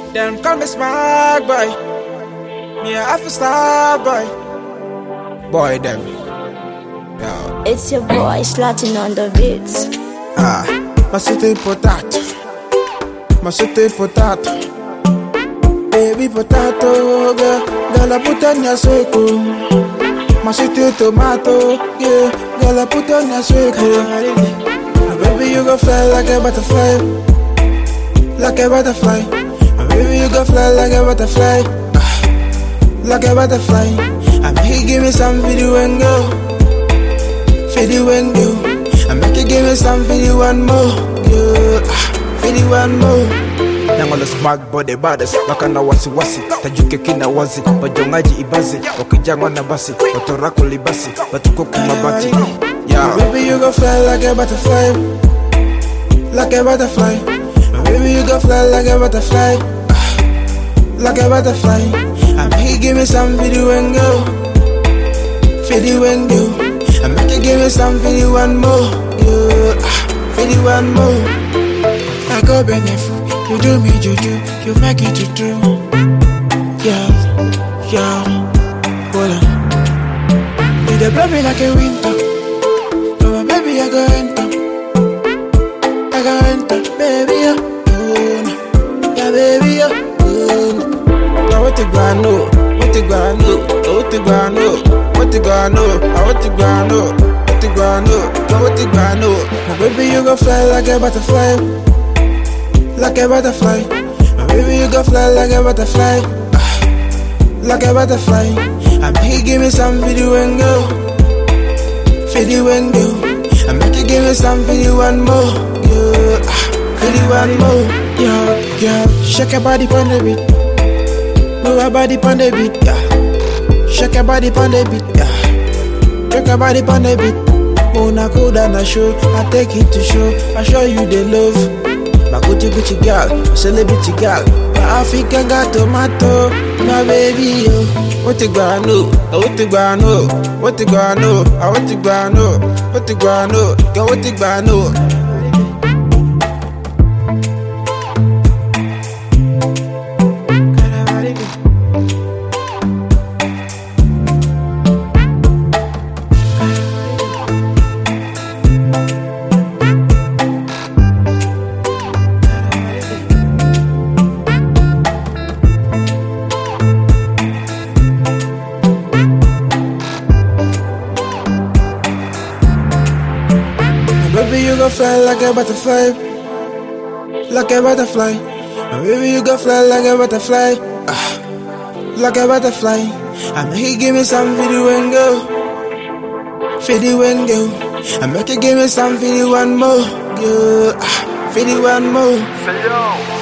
Them call me smart boy. Me a half a star boy. Boy them. Yeah. It's your boy slotting on the beats. My city potato. My city potato. Baby potato, girl. Girl, I put on your circle. My city tomato, yeah. Girl, I put on your circle. Baby, you go fly like a butterfly. Like a butterfly. Baby, you go fly like a butterfly. Like a butterfly. I make you give me some video and go. Video and go. I make you give me some video one more. Yeah. Video one more. Nangolo smart body baddest. Wakana wasi wasi. Tajuke kina wazi. Bajongaji ibazi. Wakijangwa na basi. Watorako libasi. Batuko kumabati. Yeah. Baby, you go fly like a butterfly. Like a butterfly. Baby, you go fly like a butterfly. Like a butterfly. I make you give me some video and go. Video and go. I make you give me some video one more. Yeah. Video one more. I go benefit. You do me juju. You make it true. Yeah. Yeah. Hold on. You dey blow me like a winter. Oh baby, I go enter. I go enter. Baby, yeah, baby, now what you gonna know? What you gonna know? What you gonna know? What you gonna know? What you gonna know? What you gonna know? Now what you gonna know? My baby, you go fly like a butterfly. Like a butterfly. My baby, you go fly like a butterfly. Like a butterfly. I make you give me some video and go. Video and go. I make you give me some video one more. Yeah. Video one more. Yeah. Shake your body pon the beat. Move your body pon the beat. Yeah. Shake your body pon the beat. Yeah. Shake your body pon the beat. Mona coda na show. I take it to show. I show you the love. My Gucci girl, my celebrity girl. My African got tomato. My baby, yo. What you gonna know? What you gonna know? What you gonna know? What you gonna know? What you gonna know? Girl, what you gonna know? Baby, you go fly like a butterfly. Like a butterfly. Baby, you go fly like a butterfly. Like a butterfly. I make you give me some video and go. Video and go. I make you give me some video one more. Yeah. Video one more. Say yo.